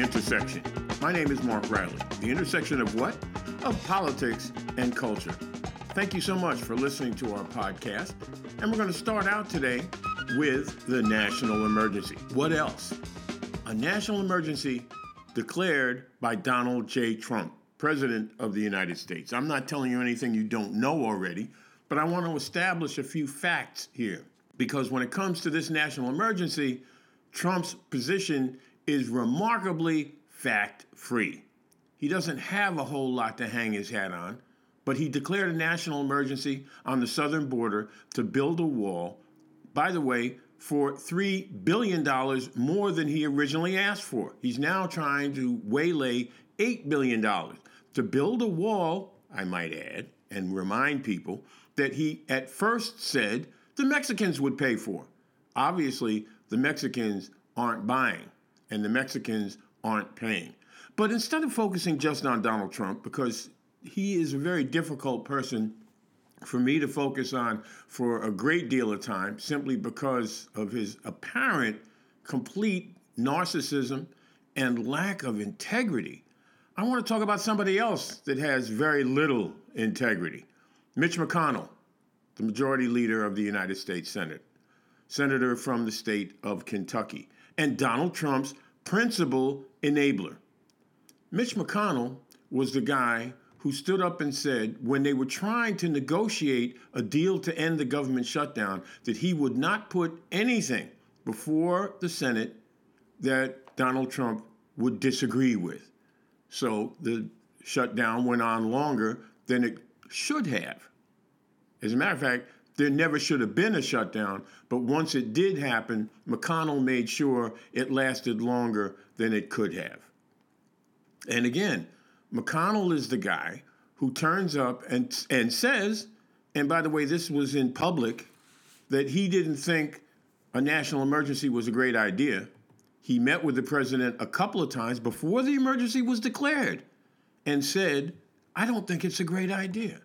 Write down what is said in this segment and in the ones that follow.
Intersection. My name is Mark Riley. The intersection of what? Of politics and culture. Thank you so much for listening to our podcast. And we're going to start out today with the national emergency. What else? A national emergency declared by Donald J. Trump, President of the United States. I'm not telling you anything you don't know already, but I want to establish a few facts here. Because when it comes to this national emergency, Trump's position is remarkably fact-free. He doesn't have a whole lot to hang his hat on, but he declared a national emergency on the southern border to build a wall, by the way, for $3 billion more than he originally asked for. He's now trying to waylay $8 billion to build a wall, I might add, and remind people that he at first said the Mexicans would pay for. Obviously, the Mexicans aren't buying, and the Mexicans aren't paying. But instead of focusing just on Donald Trump, because he is a very difficult person for me to focus on for a great deal of time, simply because of his apparent complete narcissism and lack of integrity, I want to talk about somebody else that has very little integrity. Mitch McConnell, the majority leader of the United States Senate, senator from the state of Kentucky, and Donald Trump's principal enabler. Mitch McConnell was the guy who stood up and said, when they were trying to negotiate a deal to end the government shutdown, that he would not put anything before the Senate that Donald Trump would disagree with. So the shutdown went on longer than it should have. As a matter of fact, there never should have been a shutdown, but once it did happen, McConnell made sure it lasted longer than it could have. And again, McConnell is the guy who turns up and says, and by the way, this was in public, that he didn't think a national emergency was a great idea. He met with the president a couple of times before the emergency was declared and said, I don't think it's a great idea.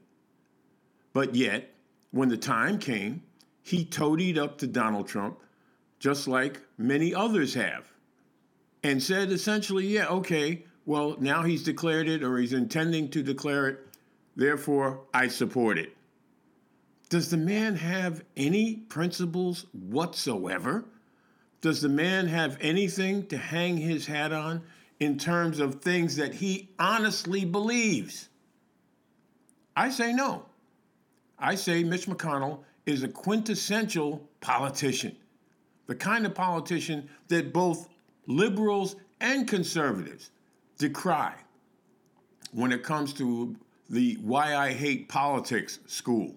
But yet, when the time came, he toadied up to Donald Trump, just like many others have, and said essentially, yeah, okay, well, now he's declared it or he's intending to declare it, therefore I support it. Does the man have any principles whatsoever? Does the man have anything to hang his hat on in terms of things that he honestly believes? I say no. I say Mitch McConnell is a quintessential politician, the kind of politician that both liberals and conservatives decry when it comes to the Why I Hate Politics school.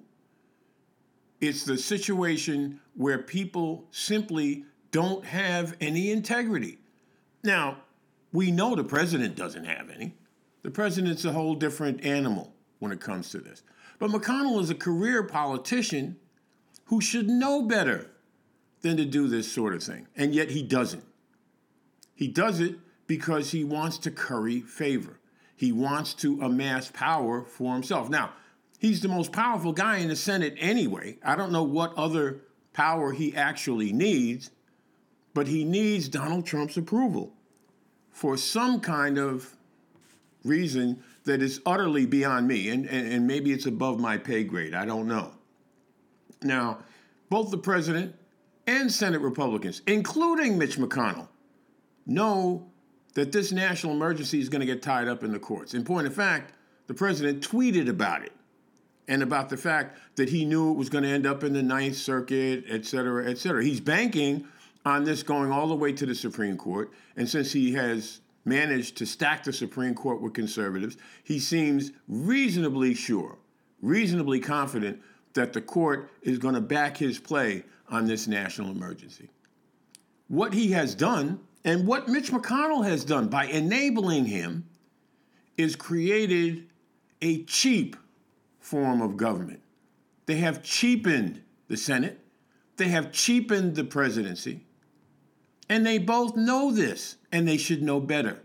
It's the situation where people simply don't have any integrity. Now, we know the president doesn't have any. The president's a whole different animal when it comes to this. But McConnell is a career politician who should know better than to do this sort of thing. And yet he doesn't. He does it because he wants to curry favor. He wants to amass power for himself. Now, he's the most powerful guy in the Senate anyway. I don't know what other power he actually needs, but he needs Donald Trump's approval for some kind of reason that is utterly beyond me, and maybe it's above my pay grade. I don't know. Now, both the president and Senate Republicans, including Mitch McConnell, know that this national emergency is going to get tied up in the courts. In point of fact, the president tweeted about it and about the fact that he knew it was going to end up in the Ninth Circuit, et cetera, et cetera. He's banking on this going all the way to the Supreme Court, and since he has managed to stack the Supreme Court with conservatives, he seems reasonably sure, reasonably confident that the court is going to back his play on this national emergency. What he has done, and what Mitch McConnell has done by enabling him, is created a cheap form of government. They have cheapened the Senate. They have cheapened the presidency. And they both know this, and they should know better.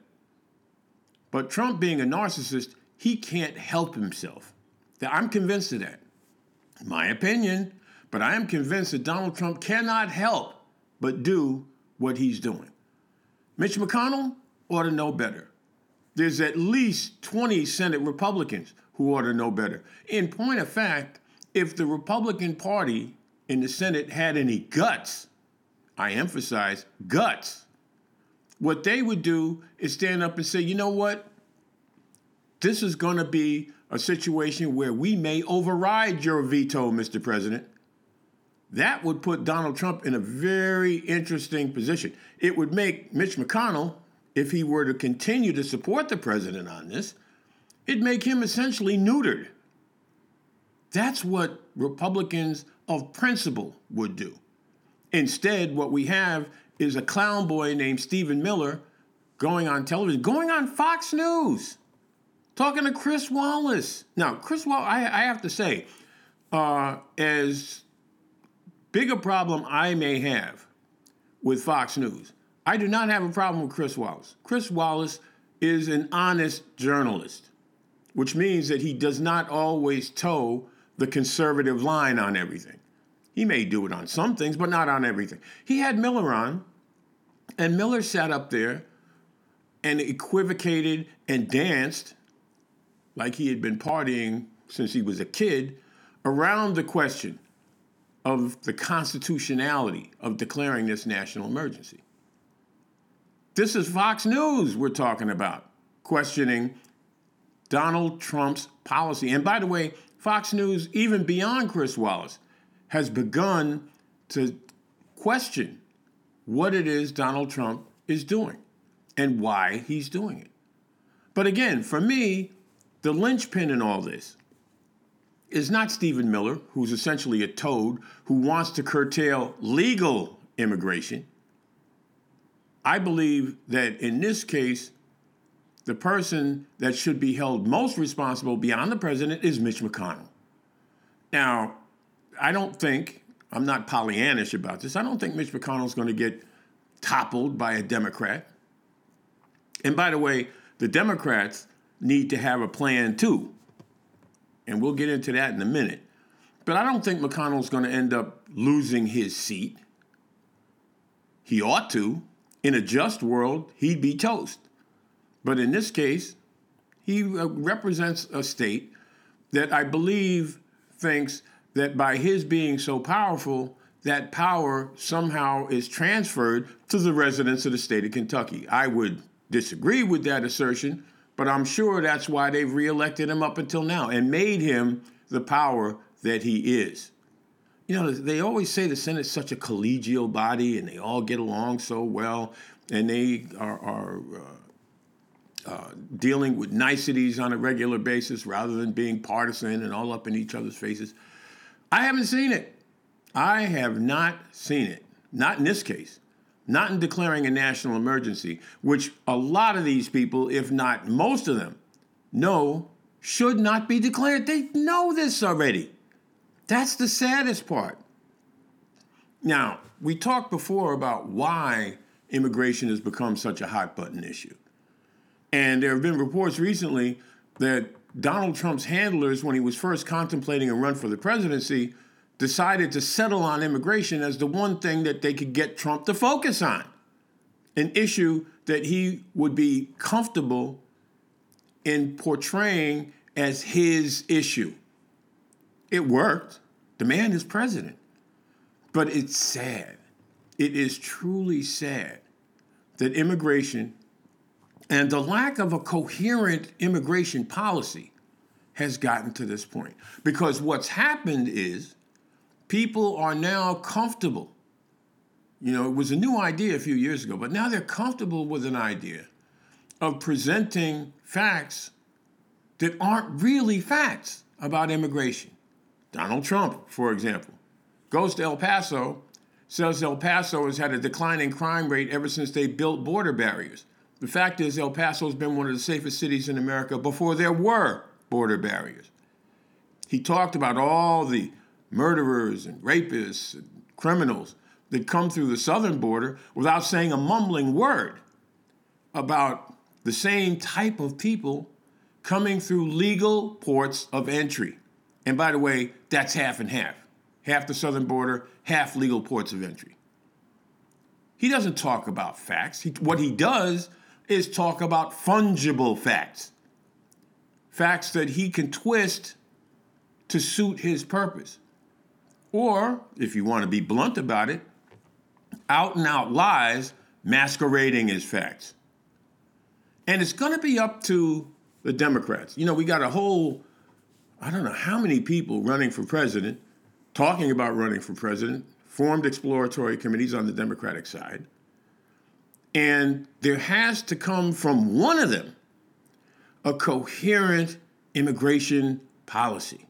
But Trump, being a narcissist, he can't help himself. I'm convinced of that. My opinion, but I am convinced that Donald Trump cannot help but do what he's doing. Mitch McConnell, ought to know better. There's at least 20 Senate Republicans who ought to know better. In point of fact, if the Republican Party in the Senate had any guts, I emphasize guts, what they would do is stand up and say, you know what? This is going to be a situation where we may override your veto, Mr. President. That would put Donald Trump in a very interesting position. It would make Mitch McConnell, if he were to continue to support the president on this, it'd make him essentially neutered. That's what Republicans of principle would do. Instead, what we have is a clown boy named Stephen Miller going on television, going on Fox News, talking to Chris Wallace. Now, Chris Wallace, I have to say, as big a problem I may have with Fox News, I do not have a problem with Chris Wallace. Chris Wallace is an honest journalist, which means that he does not always toe the conservative line on everything. He may do it on some things, but not on everything. He had Miller on, and Miller sat up there and equivocated and danced like he had been partying since he was a kid around the question of the constitutionality of declaring this national emergency. This is Fox News we're talking about, questioning Donald Trump's policy. And by the way, Fox News, even beyond Chris Wallace, has begun to question what it is Donald Trump is doing and why he's doing it. But again, for me, the linchpin in all this is not Stephen Miller, who's essentially a toad who wants to curtail legal immigration. I believe that in this case, the person that should be held most responsible beyond the president is Mitch McConnell. Now, I'm not Pollyannish about this, I don't think Mitch McConnell's going to get toppled by a Democrat. And by the way, the Democrats need to have a plan too. And we'll get into that in a minute. But I don't think McConnell's going to end up losing his seat. He ought to. In a just world, he'd be toast. But in this case, he represents a state that I believe thinks that by his being so powerful, that power somehow is transferred to the residents of the state of Kentucky. I would disagree with that assertion, but I'm sure that's why they've reelected him up until now and made him the power that he is. You know, they always say the Senate's such a collegial body and they all get along so well and they are dealing with niceties on a regular basis rather than being partisan and all up in each other's faces. I haven't seen it. I have not seen it. Not in this case. Not in declaring a national emergency, which a lot of these people, if not most of them, know should not be declared. They know this already. That's the saddest part. Now, we talked before about why immigration has become such a hot button issue. And there have been reports recently that Donald Trump's handlers, when he was first contemplating a run for the presidency, decided to settle on immigration as the one thing that they could get Trump to focus on, an issue that he would be comfortable in portraying as his issue. It worked. The man is president. But it's sad. It is truly sad that immigration and the lack of a coherent immigration policy has gotten to this point. Because what's happened is people are now comfortable. You know, it was a new idea a few years ago, but now they're comfortable with an idea of presenting facts that aren't really facts about immigration. Donald Trump, for example, goes to El Paso, says El Paso has had a declining crime rate ever since they built border barriers. The fact is, El Paso has been one of the safest cities in America before there were border barriers. He talked about all the murderers and rapists and criminals that come through the southern border without saying a mumbling word about the same type of people coming through legal ports of entry. And by the way, that's half and half. Half the southern border, half legal ports of entry. He doesn't talk about facts. What he does is talk about fungible facts. Facts that he can twist to suit his purpose. Or, if you want to be blunt about it, out and out lies masquerading as facts. And it's going to be up to the Democrats. You know, we got a whole, I don't know how many people running for president, talking about running for president, formed exploratory committees on the Democratic side. And there has to come from one of them a coherent immigration policy.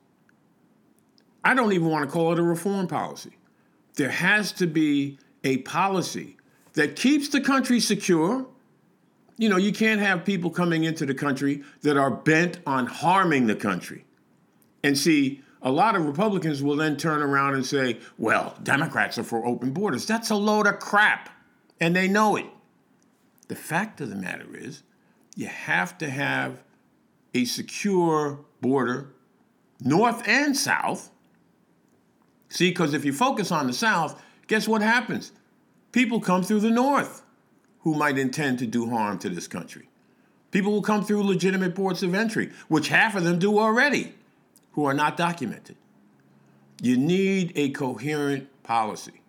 I don't even want to call it a reform policy. There has to be a policy that keeps the country secure. You know, you can't have people coming into the country that are bent on harming the country. And see, a lot of Republicans will then turn around and say, well, Democrats are for open borders. That's a load of crap, and they know it. The fact of the matter is, you have to have a secure border, north and south. See, because if you focus on the south, guess what happens? People come through the north who might intend to do harm to this country. People will come through legitimate ports of entry, which half of them do already, who are not documented. You need a coherent policy.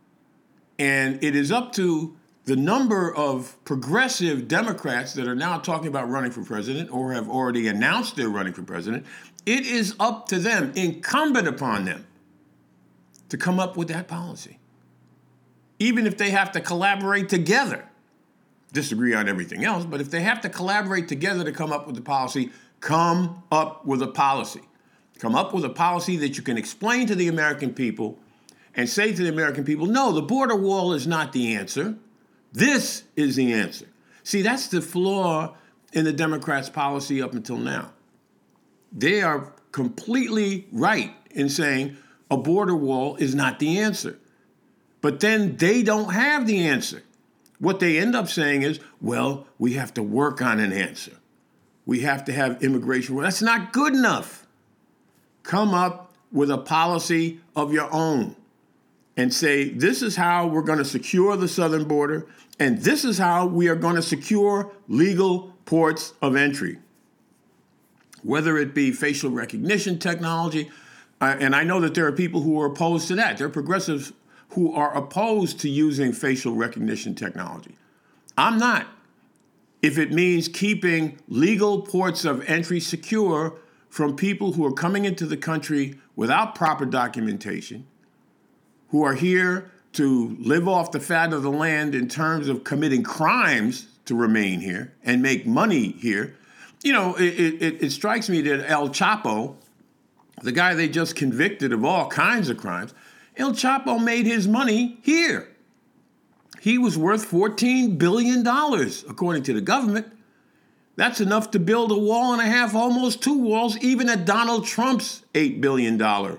And it is up to the number of progressive Democrats that are now talking about running for president or have already announced they're running for president. It is up to them, incumbent upon them, to come up with that policy. Even if they have to collaborate together, disagree on everything else, but if they have to collaborate together to come up with the policy, come up with a policy. Come up with a policy that you can explain to the American people and say to the American people, no, the border wall is not the answer. This is the answer. See, that's the flaw in the Democrats' policy up until now. They are completely right in saying a border wall is not the answer. But then they don't have the answer. What they end up saying is, well, we have to work on an answer. We have to have immigration. Well, that's not good enough. Come up with a policy of your own and say, this is how we're going to secure the southern border, and this is how we are going to secure legal ports of entry. Whether it be facial recognition technology, and I know that there are people who are opposed to that. There are progressives who are opposed to using facial recognition technology. I'm not. If it means keeping legal ports of entry secure from people who are coming into the country without proper documentation, who are here to live off the fat of the land in terms of committing crimes to remain here and make money here. You know, it strikes me that El Chapo, the guy they just convicted of all kinds of crimes, El Chapo made his money here. He was worth $14 billion, according to the government. That's enough to build a wall and a half, almost two walls, even at Donald Trump's $8 billion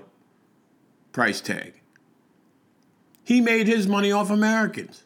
price tag. He made his money off Americans.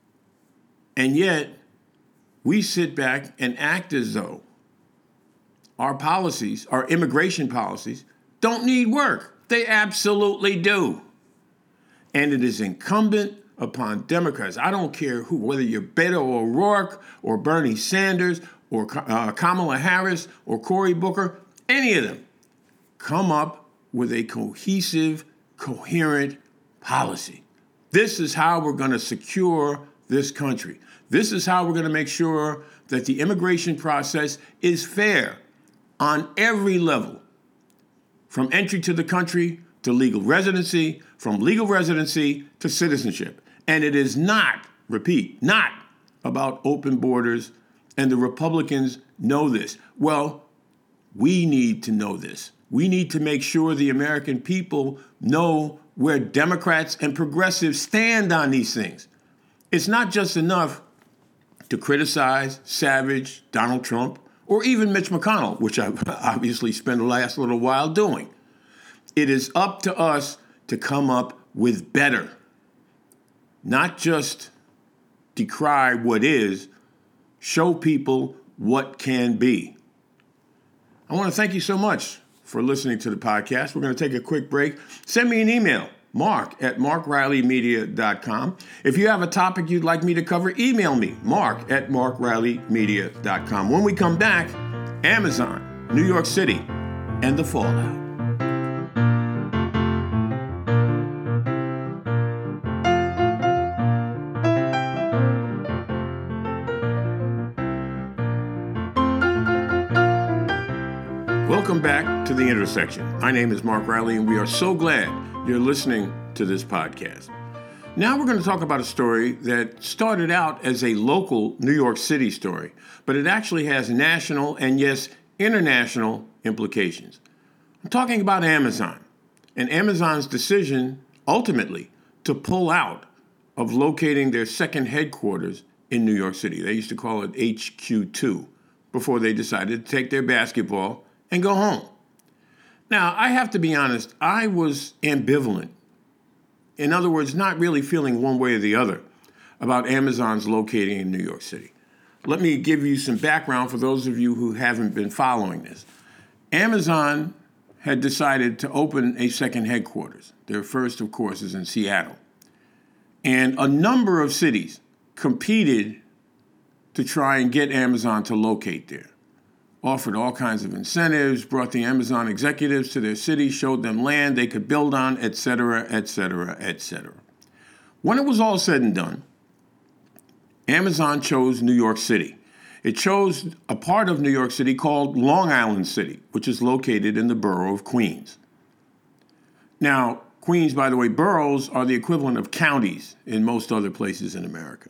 And yet, we sit back and act as though our policies, our immigration policies, don't need work. They absolutely do. And it is incumbent upon Democrats. I don't care who, whether you're Beto O'Rourke or Bernie Sanders or Kamala Harris or Cory Booker, any of them, come up with a cohesive, coherent policy. This is how we're going to secure this country. This is how we're going to make sure that the immigration process is fair on every level, from entry to the country to legal residency, from legal residency to citizenship. And it is not, repeat, not about open borders, and the Republicans know this. Well, we need to know this. We need to make sure the American people know where Democrats and progressives stand on these things. It's not just enough to criticize, savage Donald Trump, or even Mitch McConnell, which I've obviously spent the last little while doing. It is up to us to come up with better, not just decry what is, show people what can be. I want to thank you so much for listening to the podcast. We're going to take a quick break. Send me an email, mark@markrileymedia.com. If you have a topic you'd like me to cover, email me, mark@markrileymedia.com. When we come back, Amazon, New York City, and the fallout. Welcome back to The Intersection. My name is Mark Riley, and we are so glad you're listening to this podcast. Now we're going to talk about a story that started out as a local New York City story, but it actually has national and, yes, international implications. I'm talking about Amazon and Amazon's decision, ultimately, to pull out of locating their second headquarters in New York City. They used to call it HQ2 before they decided to take their basketball and go home. Now, I have to be honest, I was ambivalent. In other words, not really feeling one way or the other about Amazon's locating in New York City. Let me give you some background for those of you who haven't been following this. Amazon had decided to open a second headquarters. Their first, of course, is in Seattle. And a number of cities competed to try and get Amazon to locate there. Offered all kinds of incentives, brought the Amazon executives to their city, showed them land they could build on, et cetera, et cetera, et cetera. When it was all said and done, Amazon chose New York City. It chose a part of New York City called Long Island City, which is located in the borough of Queens. Now, Queens, by the way, boroughs are the equivalent of counties in most other places in America.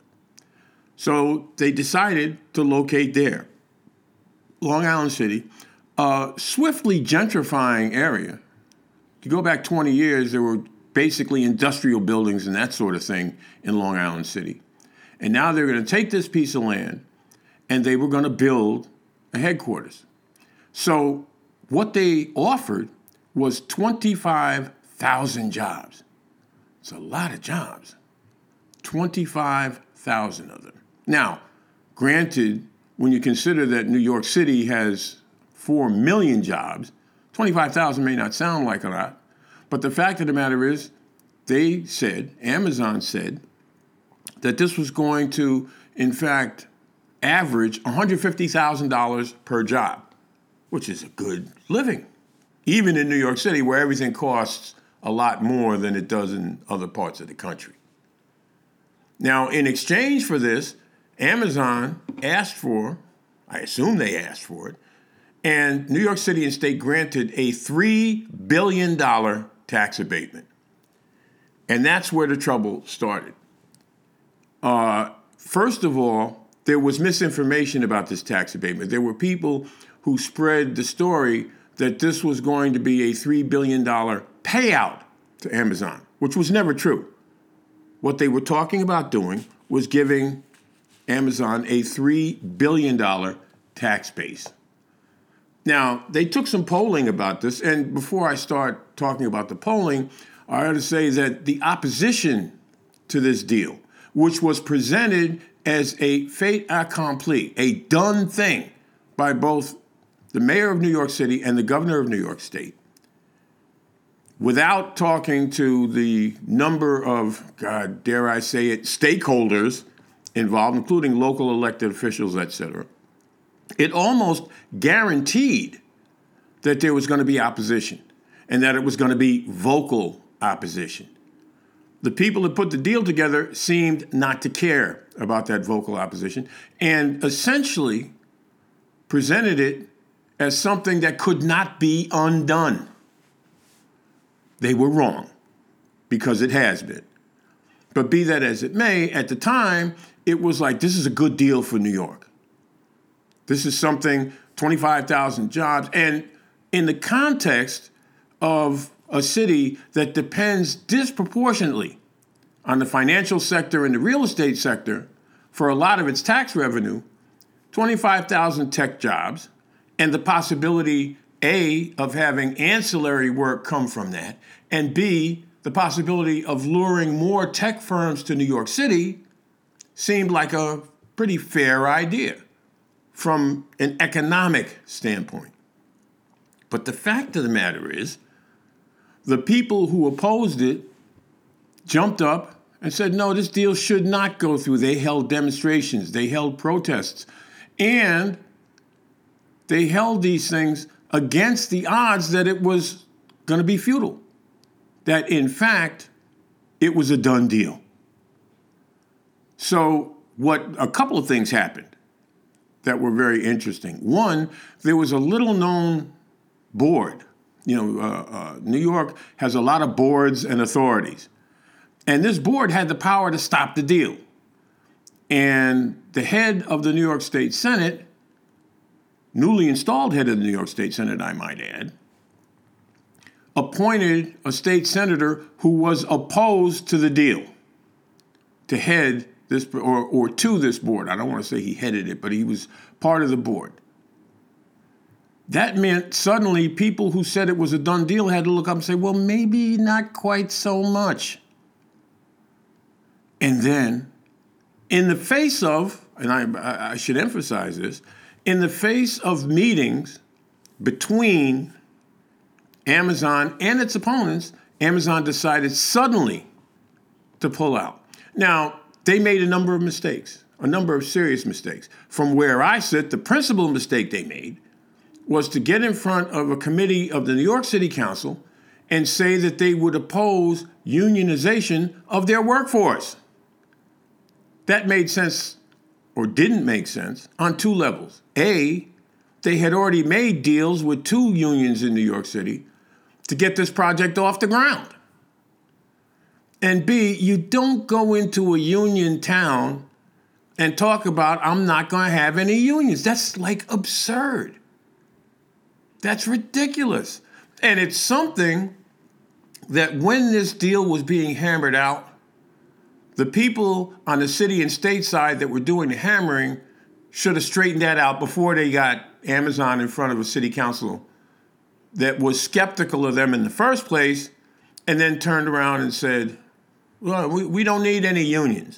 So they decided to locate there. Long Island City, a swiftly gentrifying area. To go back 20 years, there were basically industrial buildings and that sort of thing in Long Island City. And now they're going to take this piece of land and they were going to build a headquarters. So what they offered was 25,000 jobs. It's a lot of jobs. 25,000 of them. Now, granted, when you consider that New York City has 4 million jobs, 25,000 may not sound like a lot, but the fact of the matter is, Amazon said, that this was going to, in fact, average $150,000 per job, which is a good living, even in New York City, where everything costs a lot more than it does in other parts of the country. Now, in exchange for this, Amazon asked for, I assume they asked for it, and New York City and state granted a $3 billion tax abatement. And that's where the trouble started. First of all, there was misinformation about this tax abatement. There were people who spread the story that this was going to be a $3 billion payout to Amazon, which was never true. What they were talking about doing was giving Amazon a $3 billion tax base. Now, they took some polling about this, and before I start talking about the polling, I ought to say that the opposition to this deal, which was presented as a fait accompli, a done thing by both the mayor of New York City and the governor of New York State, without talking to the number of, God, dare I say it, stakeholders involved, including local elected officials, et cetera, it almost guaranteed that there was going to be opposition and that it was going to be vocal opposition. The people that put the deal together seemed not to care about that vocal opposition and essentially presented it as something that could not be undone. They were wrong, because it has been. But be that as it may, at the time, it was like, this is a good deal for New York. This is something, 25,000 jobs. And in the context of a city that depends disproportionately on the financial sector and the real estate sector for a lot of its tax revenue, 25,000 tech jobs, and the possibility, A, of having ancillary work come from that, and B, the possibility of luring more tech firms to New York City seemed like a pretty fair idea from an economic standpoint. But the fact of the matter is, the people who opposed it jumped up and said, no, this deal should not go through. They held demonstrations, they held protests, and they held these things against the odds that it was going to be futile, that in fact, it was a done deal. So a couple of things happened that were very interesting. One, there was a little known board. New York has a lot of boards and authorities. And this board had the power to stop the deal. And the head of the New York State Senate, newly installed head of the New York State Senate, I might add, appointed a state senator who was opposed to the deal to head this or to this board. I don't want to say he headed it, but he was part of the board. That meant suddenly people who said it was a done deal had to look up and say, well, maybe not quite so much. And then, in the face of, and I should emphasize this, in the face of meetings between Amazon and its opponents, Amazon decided suddenly to pull out. Now, they made a number of mistakes, a number of serious mistakes. From where I sit, the principal mistake they made was to get in front of a committee of the New York City Council and say that they would oppose unionization of their workforce. That made sense, or didn't make sense, on two levels. A, they had already made deals with two unions in New York City to get this project off the ground. And B, you don't go into a union town and talk about, I'm not going to have any unions. That's like absurd. That's ridiculous. And it's something that when this deal was being hammered out, the people on the city and state side that were doing the hammering should have straightened that out before they got Amazon in front of a city council that was skeptical of them in the first place and then turned around and said, well, we don't need any unions.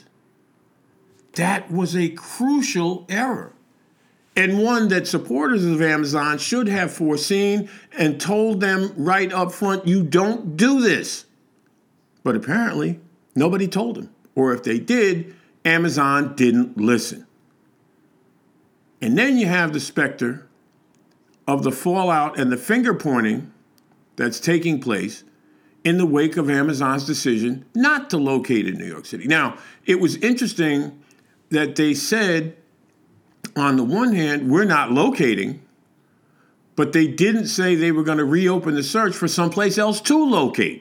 That was a crucial error, and one that supporters of Amazon should have foreseen and told them right up front, you don't do this. But apparently, nobody told them. Or if they did, Amazon didn't listen. And then you have the specter of the fallout and the finger pointing that's taking place in the wake of Amazon's decision not to locate in New York City. Now, it was interesting that they said, on the one hand, we're not locating, but they didn't say they were going to reopen the search for someplace else to locate.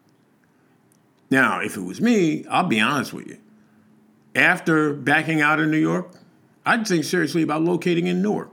Now, if it was me, I'll be honest with you. After backing out of New York, I'd think seriously about locating in Newark.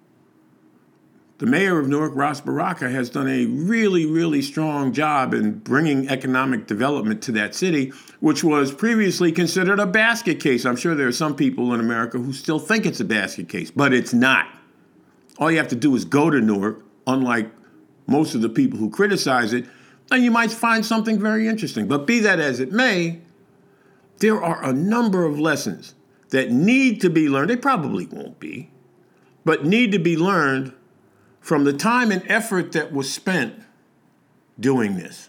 The mayor of Newark, Ras Baraka, has done a really, really strong job in bringing economic development to that city, which was previously considered a basket case. I'm sure there are some people in America who still think it's a basket case, but it's not. All you have to do is go to Newark, unlike most of the people who criticize it, and you might find something very interesting. But be that as it may, there are a number of lessons that need to be learned. They probably won't be, but need to be learned from the time and effort that was spent doing this.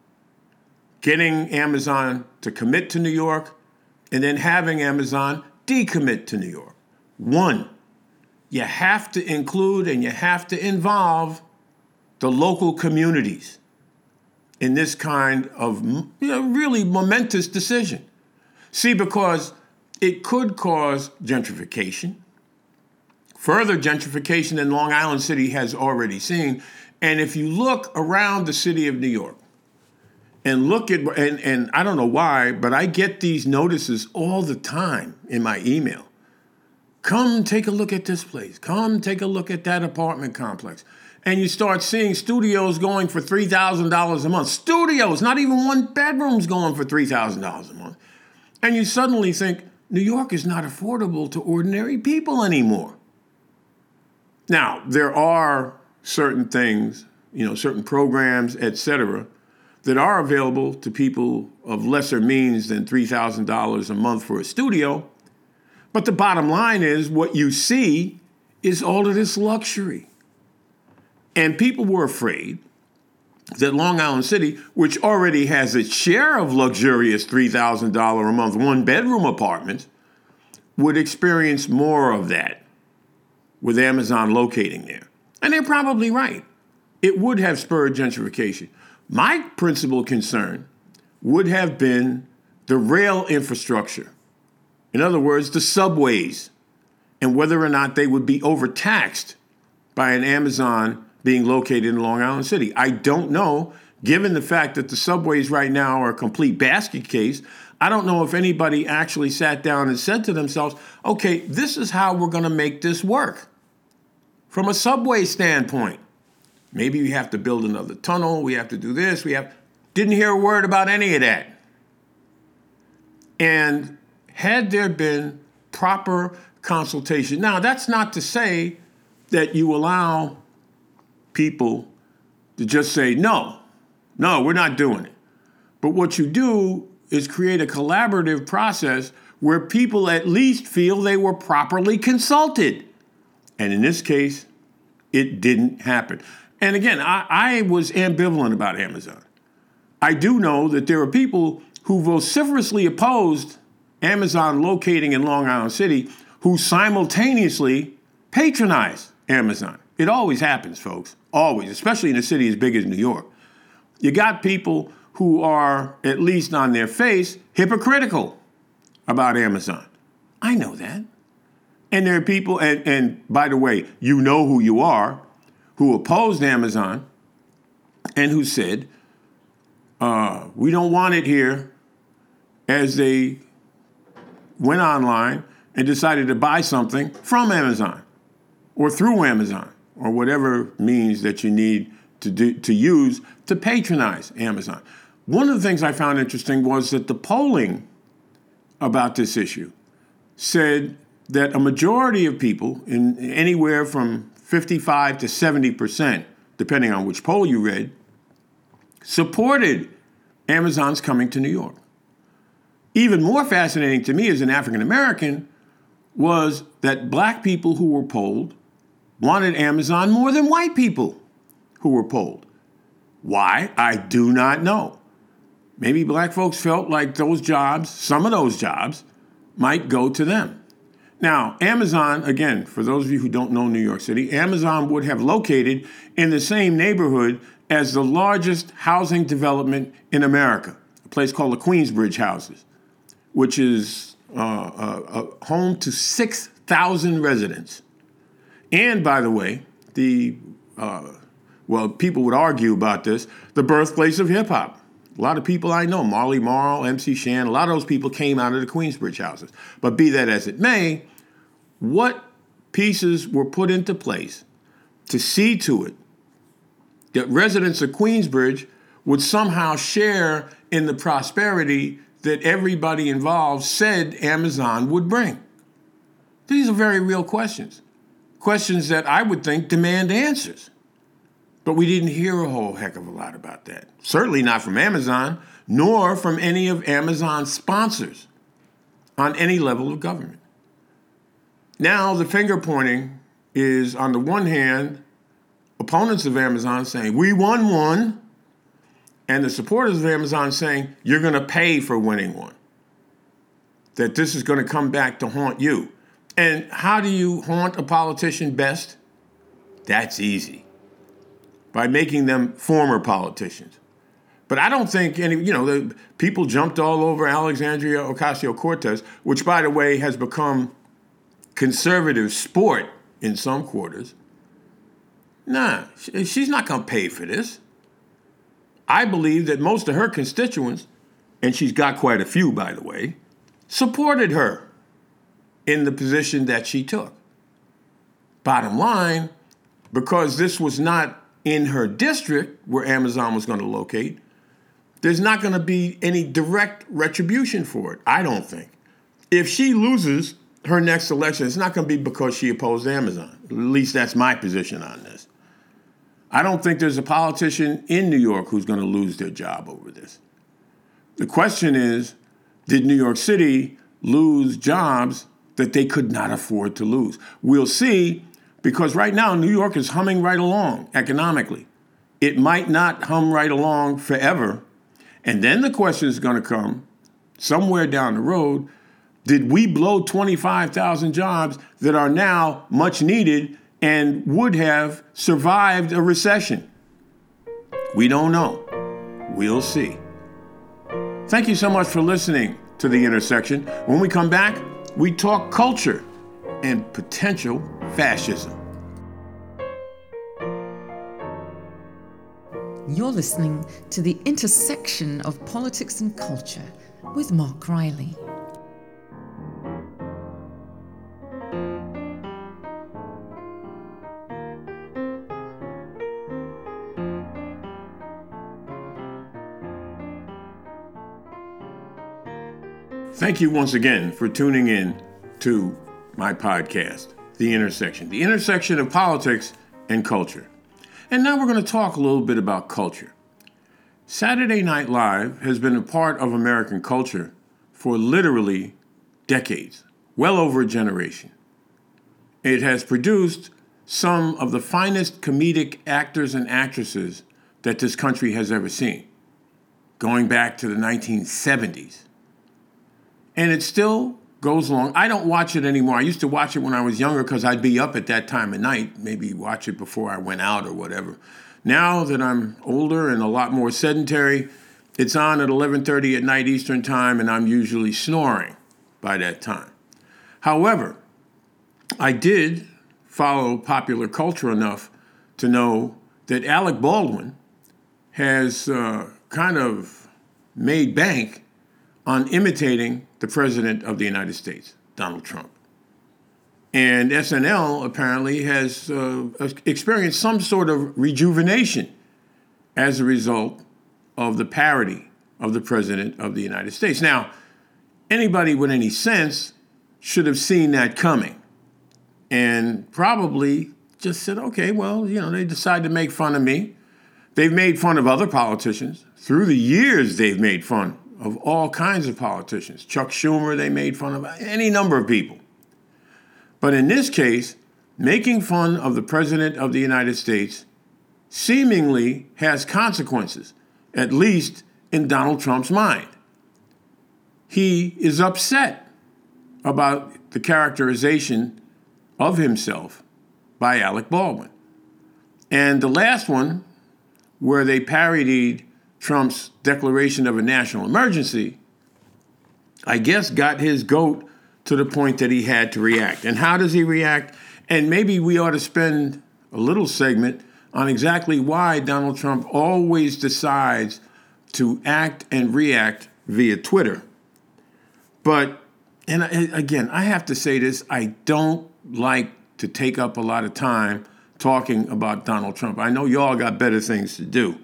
Getting Amazon to commit to New York and then having Amazon decommit to New York. One, you have to include and you have to involve the local communities in this kind of really momentous decision. See, because it could cause gentrification, further gentrification than Long Island City has already seen. And if you look around the city of New York and look at, and I don't know why, but I get these notices all the time in my email. Come take a look at this place. Come take a look at that apartment complex. And you start seeing studios going for $3,000 a month. Studios, not even one bedroom's going for $3,000 a month. And you suddenly think, New York is not affordable to ordinary people anymore. Now, there are certain things, certain programs, et cetera, that are available to people of lesser means than $3,000 a month for a studio. But the bottom line is what you see is all of this luxury. And people were afraid that Long Island City, which already has its share of luxurious $3,000 a month one-bedroom apartments, would experience more of that with Amazon locating there. And they're probably right. It would have spurred gentrification. My principal concern would have been the rail infrastructure. In other words, the subways, and whether or not they would be overtaxed by an Amazon being located in Long Island City. I don't know, given the fact that the subways right now are a complete basket case. I don't know if anybody actually sat down and said to themselves, okay, this is how we're going to make this work. From a subway standpoint, maybe we have to build another tunnel, we have to do this, didn't hear a word about any of that. And had there been proper consultation, now that's not to say that you allow people to just say, no, we're not doing it. But what you do is create a collaborative process where people at least feel they were properly consulted. And in this case, it didn't happen. And again, I was ambivalent about Amazon. I do know that there are people who vociferously opposed Amazon locating in Long Island City who simultaneously patronize Amazon. It always happens, folks. Always, especially in a city as big as New York. You got people who are, at least on their face, hypocritical about Amazon. I know that. And there are people, and by the way, you know who you are, who opposed Amazon and who said, we don't want it here, as they went online and decided to buy something from Amazon or through Amazon or whatever means that you need to use to patronize Amazon. One of the things I found interesting was that the polling about this issue said that a majority of people, in anywhere from 55 to 70%, depending on which poll you read, supported Amazon's coming to New York. Even more fascinating to me as an African American was that black people who were polled wanted Amazon more than white people who were polled. Why? I do not know. Maybe black folks felt like those jobs, some of those jobs, might go to them. Now, Amazon, again, for those of you who don't know New York City, Amazon would have located in the same neighborhood as the largest housing development in America, a place called the Queensbridge Houses, which is a home to 6,000 residents. And by the way, people would argue about this, the birthplace of hip hop. A lot of people I know, Marley Marl, MC Shan, a lot of those people came out of the Queensbridge Houses. But be that as it may, what pieces were put into place to see to it that residents of Queensbridge would somehow share in the prosperity that everybody involved said Amazon would bring? These are very real questions. Questions that I would think demand answers. But we didn't hear a whole heck of a lot about that. Certainly not from Amazon, nor from any of Amazon's sponsors on any level of government. Now the finger pointing is, on the one hand, opponents of Amazon saying, we won one, and the supporters of Amazon saying, you're going to pay for winning one. That this is going to come back to haunt you. And how do you haunt a politician best? That's easy. By making them former politicians. But I don't think the people jumped all over Alexandria Ocasio-Cortez, which, by the way, has become conservative sport in some quarters. Nah, she's not going to pay for this. I believe that most of her constituents, and she's got quite a few, by the way, supported her in the position that she took. Bottom line, because this was not in her district where Amazon was going to locate, there's not going to be any direct retribution for it, I don't think. If she loses her next election, it's not going to be because she opposed Amazon. At least that's my position on this. I don't think there's a politician in New York who's going to lose their job over this. The question is, did New York City lose jobs that they could not afford to lose? We'll see. Because right now, New York is humming right along economically. it might not hum right along forever. And then the question is going to come somewhere down the road, did we blow 25,000 jobs that are now much needed and would have survived a recession? We don't know. We'll see. Thank you so much for listening to The Intersection. When we come back, we talk culture and potential fascism. You're listening to The Intersection of Politics and Culture with Mark Riley. Thank you once again for tuning in to my podcast, The Intersection of Politics and Culture. And now we're going to talk a little bit about culture. Saturday Night Live has been a part of American culture for literally decades, well over a generation. It has produced some of the finest comedic actors and actresses that this country has ever seen, going back to the 1970s. And it still goes along. I don't watch it anymore. I used to watch it when I was younger because I'd be up at that time of night, maybe watch it before I went out or whatever. Now that I'm older and a lot more sedentary, it's on at 11:30 at night Eastern time, and I'm usually snoring by that time. However, I did follow popular culture enough to know that Alec Baldwin has kind of made bank on imitating the President of the United States, Donald Trump. And SNL apparently has experienced some sort of rejuvenation as a result of the parody of the President of the United States. Now, anybody with any sense should have seen that coming and probably just said, okay, well, they decide to make fun of me. They've made fun of other politicians. Through the years, they've made fun of all kinds of politicians. Chuck Schumer, they made fun of any number of people. But in this case, making fun of the President of the United States seemingly has consequences, at least in Donald Trump's mind. He is upset about the characterization of himself by Alec Baldwin. And the last one, where they parodied Trump's declaration of a national emergency, I guess got his goat to the point that he had to react. And how does he react? And maybe we ought to spend a little segment on exactly why Donald Trump always decides to act and react via Twitter. But, and again, I have to say this, I don't like to take up a lot of time talking about Donald Trump. I know y'all got better things to do.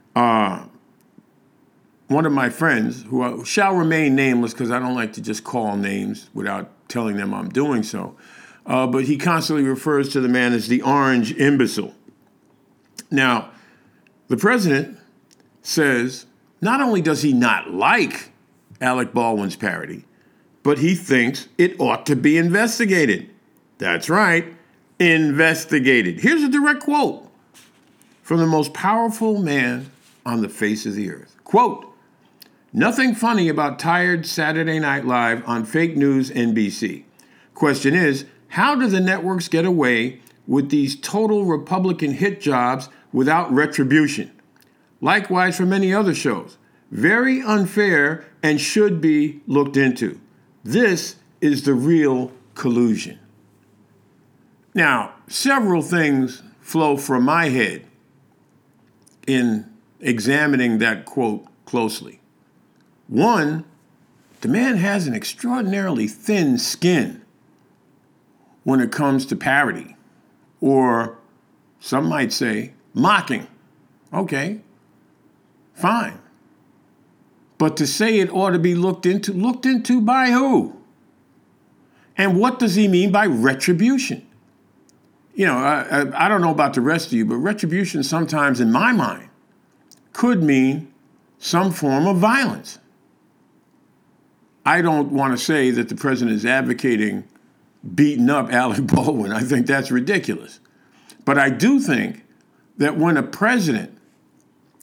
One of my friends, who shall remain nameless because I don't like to just call names without telling them I'm doing so, but he constantly refers to the man as the orange imbecile. Now, the president says not only does he not like Alec Baldwin's parody, but he thinks it ought to be investigated. That's right, investigated. Here's a direct quote from the most powerful man on the face of the earth. Quote, "Nothing funny about tired Saturday Night Live on fake news NBC. Question is, how do the networks get away with these total Republican hit jobs without retribution? Likewise for many other shows. Very unfair and should be looked into. This is the real collusion." Now, several things flow from my head in examining that quote closely. One, the man has an extraordinarily thin skin when it comes to parody, or some might say mocking. Okay, fine. But to say it ought to be looked into by who? And what does he mean by retribution? I don't know about the rest of you, but retribution sometimes in my mind could mean some form of violence. I don't want to say that the president is advocating beating up Alec Baldwin. I think that's ridiculous. But I do think that when a president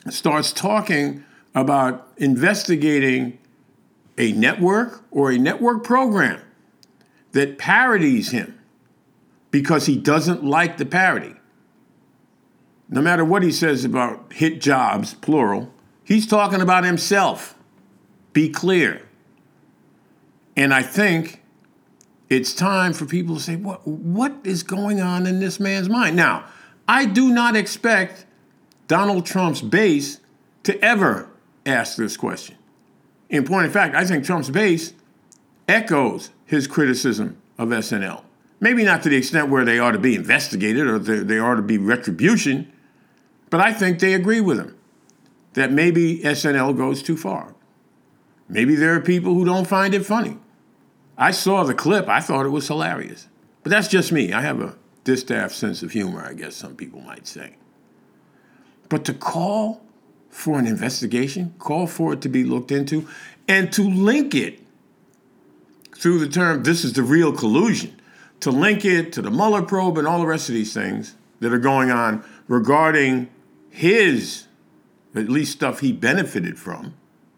starts talking about investigating a network or a network program that parodies him because he doesn't like the parody. No matter what he says about hit jobs, plural, he's talking about himself. Be clear. And I think it's time for people to say, what is going on in this man's mind? Now, I do not expect Donald Trump's base to ever ask this question. In point of fact, I think Trump's base echoes his criticism of SNL. Maybe not to the extent where they ought to be investigated or there ought to be retribution, but I think they agree with him that maybe SNL goes too far. Maybe there are people who don't find it funny. I saw the clip. I thought it was hilarious. But that's just me. I have a distaff sense of humor, I guess some people might say. But to call for an investigation, call for it to be looked into, and to link it through the term, this is the real collusion, to link it to the Mueller probe and all the rest of these things that are going on regarding his, at least stuff he benefited from,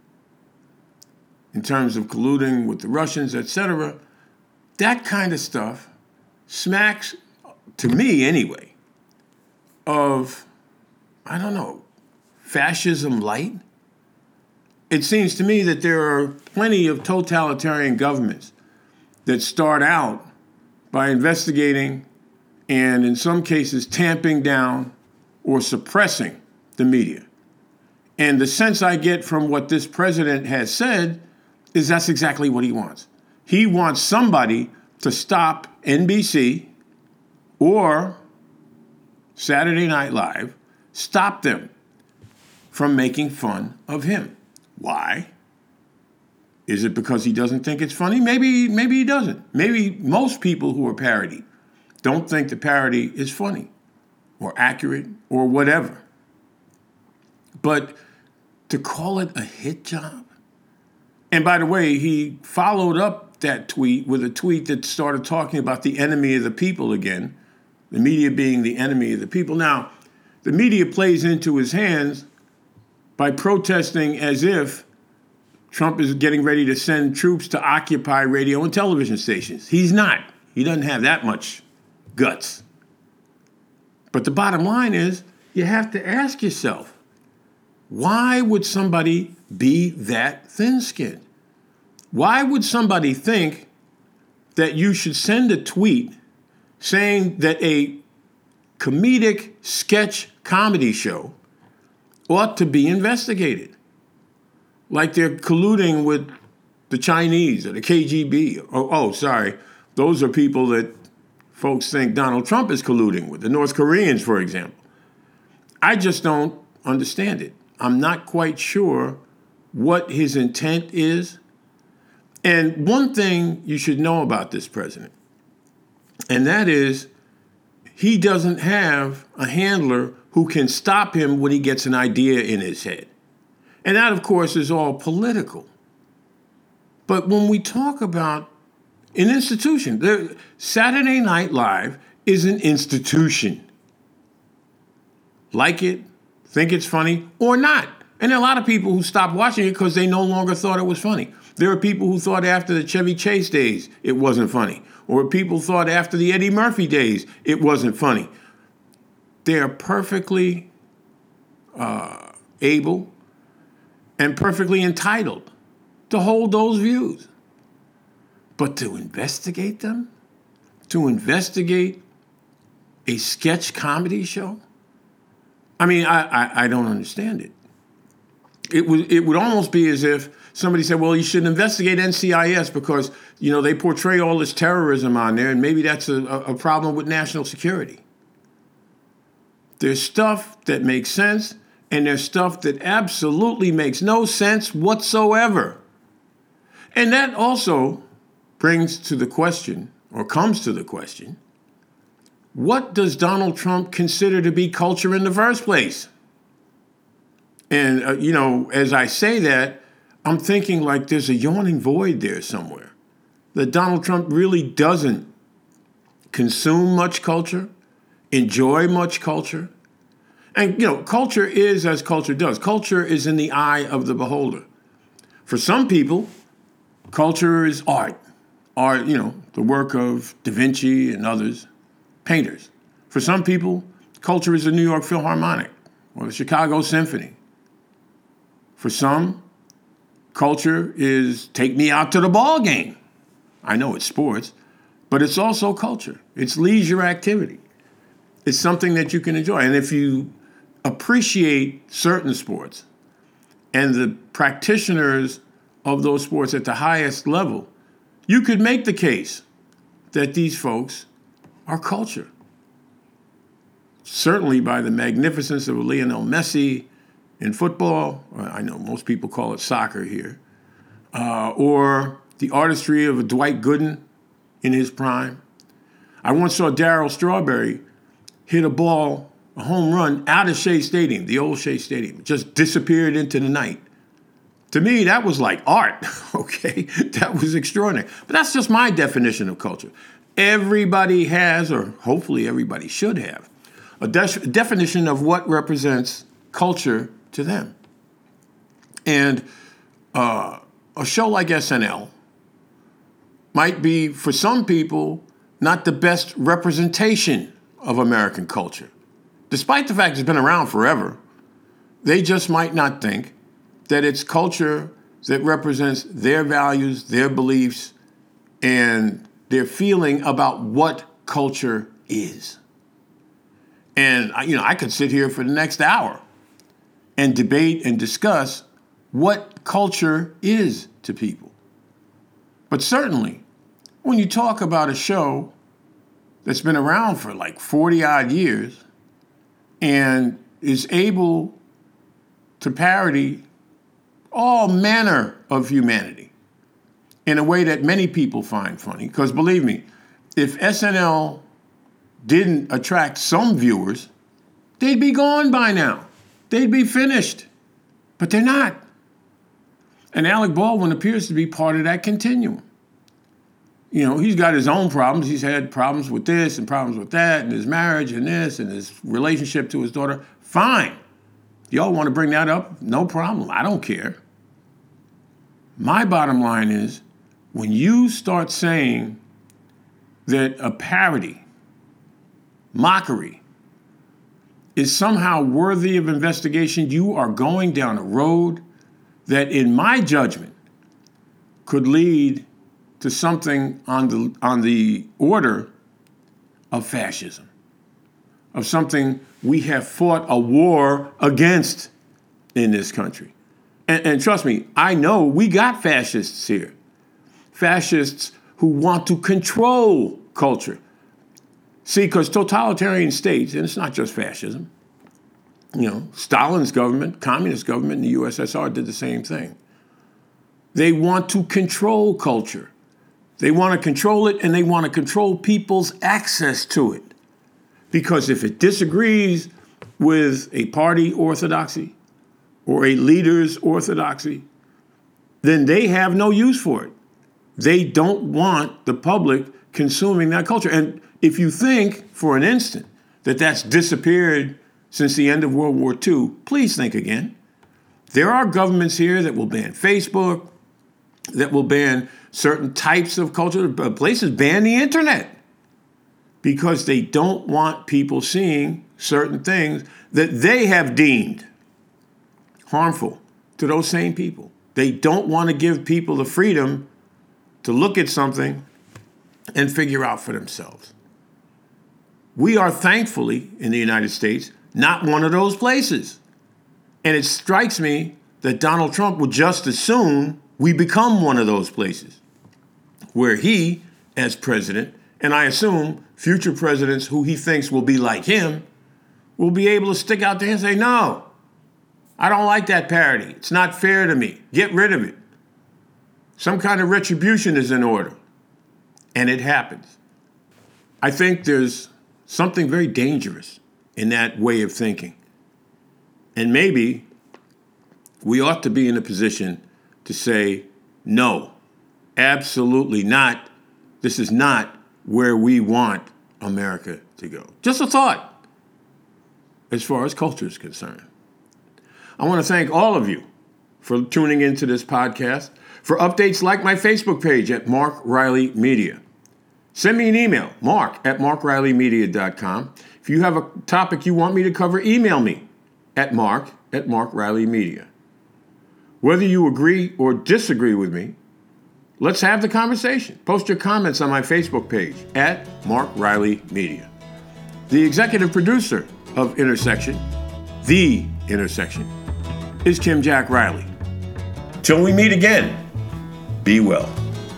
in terms of colluding with the Russians, etc., that kind of stuff smacks, to me anyway, of, I don't know, fascism light. It seems to me that there are plenty of totalitarian governments that start out by investigating and in some cases tamping down or suppressing the media. And the sense I get from what this president has said is that's exactly what he wants. He wants somebody to stop NBC or Saturday Night Live, stop them from making fun of him. Why? Is it because he doesn't think it's funny? Maybe he doesn't. Maybe most people who are parodied don't think the parody is funny or accurate or whatever. But to call it a hit job? And by the way, he followed up that tweet with a tweet that started talking about the enemy of the people again, the media being the enemy of the people. Now, the media plays into his hands by protesting as if Trump is getting ready to send troops to occupy radio and television stations. He's not. He doesn't have that much guts. But the bottom line is, you have to ask yourself, why would somebody be that thin-skinned? Why would somebody think that you should send a tweet saying that a comedic sketch comedy show ought to be investigated? Like they're colluding with the Chinese or the KGB. Oh, sorry. Those are people that folks think Donald Trump is colluding with, the North Koreans, for example. I just don't understand it. I'm not quite sure what his intent is. And one thing you should know about this president, and that is he doesn't have a handler who can stop him when he gets an idea in his head. And that, of course, is all political. But when we talk about an institution, Saturday Night Live is an institution. Like it, think it's funny, or not. And there are a lot of people who stopped watching it because they no longer thought it was funny. There are people who thought after the Chevy Chase days it wasn't funny. Or people thought after the Eddie Murphy days it wasn't funny. They are perfectly able and perfectly entitled to hold those views. But to investigate them? To investigate a sketch comedy show? I mean, I don't understand it. It would almost be as if somebody said, well, you should investigate NCIS because, you know, they portray all this terrorism on there, and maybe that's a problem with national security. There's stuff that makes sense, and there's stuff that absolutely makes no sense whatsoever. And that also brings to the question, or comes to the question, what does Donald Trump consider to be culture in the first place? And, as I say that, I'm thinking like there's a yawning void there somewhere. That Donald Trump really doesn't consume much culture, enjoy much culture. And, culture is as culture does. Culture is in the eye of the beholder. For some people, culture is art. Art, the work of Da Vinci and others, painters. For some people, culture is the New York Philharmonic or the Chicago Symphony. For some, culture is take me out to the ball game. I know it's sports, but it's also culture. It's leisure activity. It's something that you can enjoy. And if you appreciate certain sports and the practitioners of those sports at the highest level, you could make the case that these folks are culture. Certainly by the magnificence of Lionel Messi in football, I know most people call it soccer here, or the artistry of a Dwight Gooden in his prime. I once saw Darryl Strawberry hit a ball, a home run, out of Shea Stadium, the old Shea Stadium. It just disappeared into the night. To me, that was like art, okay? That was extraordinary. But that's just my definition of culture. Everybody has, or hopefully everybody should have, a definition of what represents culture to them. And a show like SNL might be, for some people, not the best representation of American culture. Despite the fact it's been around forever, they just might not think that it's culture that represents their values, their beliefs, and their feeling about what culture is. And, I could sit here for the next hour and debate and discuss what culture is to people. But certainly, when you talk about a show that's been around for like 40-odd years and is able to parody all manner of humanity in a way that many people find funny, because believe me, if SNL didn't attract some viewers, they'd be gone by now. They'd be finished. But they're not. And Alec Baldwin appears to be part of that continuum. He's got his own problems. He's had problems with this and problems with that, and his marriage and this, and his relationship to his daughter. Fine. Y'all want to bring that up? No problem. I don't care. My bottom line is, when you start saying that a parody, mockery, is somehow worthy of investigation, you are going down a road that, in my judgment, could lead to something on the order of fascism, of something we have fought a war against in this country. And trust me, I know we got fascists here. Fascists who want to control culture. See, because totalitarian states, and it's not just fascism, Stalin's government, communist government in the USSR did the same thing. They want to control culture. They want to control it, and they want to control people's access to it. Because if it disagrees with a party orthodoxy or a leader's orthodoxy, then they have no use for it. They don't want the public consuming that culture. And if you think for an instant that that's disappeared since the end of World War II, please think again. There are governments here that will ban Facebook, that will ban certain types of culture. Places ban the internet because they don't want people seeing certain things that they have deemed harmful to those same people. They don't want to give people the freedom to look at something and figure out for themselves. We are thankfully, in the United States, not one of those places. And it strikes me that Donald Trump would just as soon we become one of those places, where he, as president, and I assume future presidents who he thinks will be like him, will be able to stick out there and say, no, I don't like that parody. It's not fair to me. Get rid of it. Some kind of retribution is in order. And it happens. I think there's something very dangerous in that way of thinking. And maybe we ought to be in a position to say, no, absolutely not. This is not where we want America to go. Just a thought. as far as culture is concerned. I want to thank all of you for tuning into this podcast. For updates, like my Facebook page at Mark Riley Media. Send me an email, mark@markrileymedia.com. If you have a topic you want me to cover, email me at mark@markrileymedia. Whether you agree or disagree with me, let's have the conversation. Post your comments on my Facebook page at Mark Riley Media. The executive producer of Intersection, The Intersection, is Kim Jack Riley. Till we meet again, be well.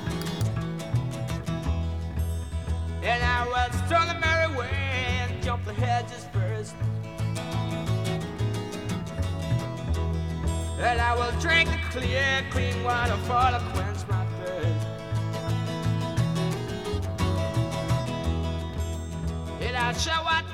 And I will turn the merry way and jump the hedges first. And I will drink the clear, clean water for to quench my thirst. And I'll show what